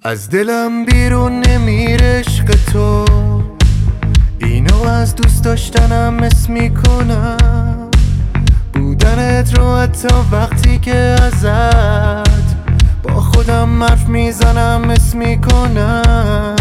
از دلم بیرون نمیره عشق تو، اینو از دوست داشتنم اسم میکنم. بودنت رو حتی وقتی که ازت با خودم حرف میزنم اسم میکنم.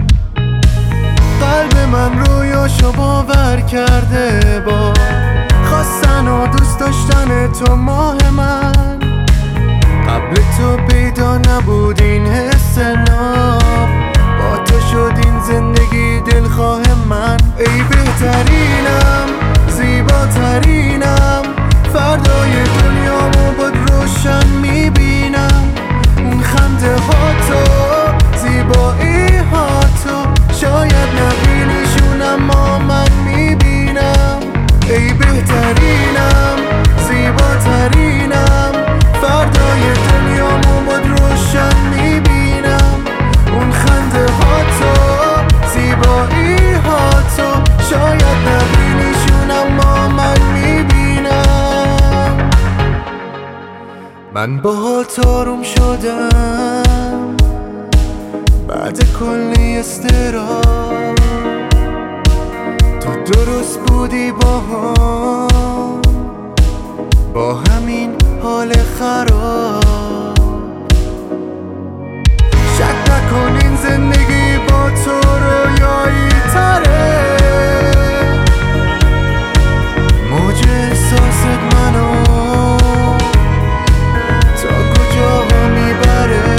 قلب من رویاشو باور کرده با خواستن و دوست داشتن تو ماه من. قبل تو پیدا نبود این حس ناب، با تو شد این زندگی دلخواه من. ای بهترینم، زیباترینم، فردای دنیامو باد روشن میبینم. اون خنده ها تو، زیبایی ها تو، شاید نبینیشون اما من میبینم. ای بهترینم، زیباترینم، فردای دنیامو باد روشن میبینم. اون خنده ها تو، زیبایی ها تو، شاید نبینیشون اما من میبینم. من باهات آروم شدم بعد کلی اضطراب، تو درست بودی با همین حال خراب. شک نکن این زندگی با تو رویایی تره. موج احساست منو تا کجا میبره.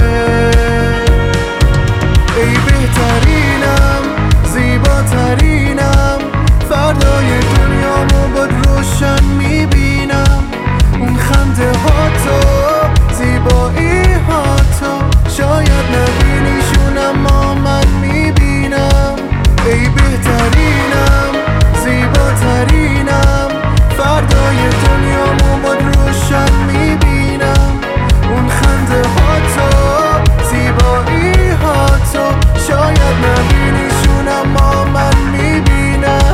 ای بهترینم، زیباترینم، فردای دنیامو باد روشن میبینم. اون خنده ها تو، زیبایی ها تو، شاید نبینیشون اما من میبینم. ای بهترینم، زیباترینم، فردای دنیامو باد روشن میبینم. اون خنده ها تو، زیبایی ها تو، شاید نبینیشون اما من میبینم.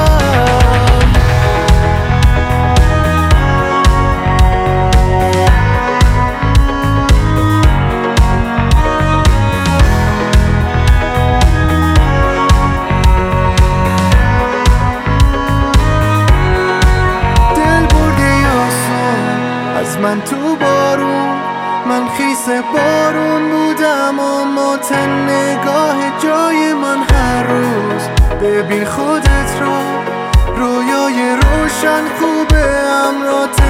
من تو بارون، من خیس بارون بودم، اما تن نگاه جای من هر روز. ببین خودت رو، رویای روشن خوبه، امرات